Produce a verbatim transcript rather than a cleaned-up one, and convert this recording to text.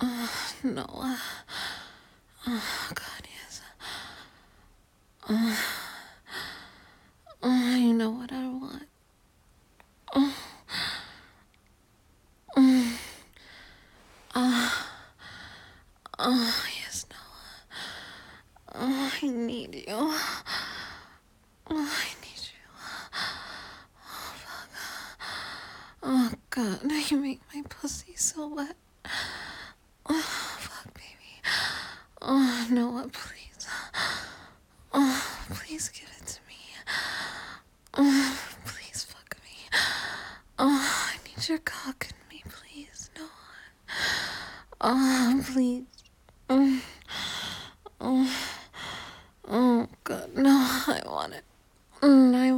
No. Uh, oh, God, yes. Uh, uh, you know what I want. Uh, uh, uh, uh, yes, Noah. Uh, I need you. Uh, I need you. Oh, fuck. Oh, God, you make my pussy so wet. Oh, fuck, baby. Oh, Noah, please. Oh, please give it to me. Oh, please fuck me. Oh, I need your cock in me, please. No. Oh, please. Oh, oh, oh, God, no, I want it. Mm, I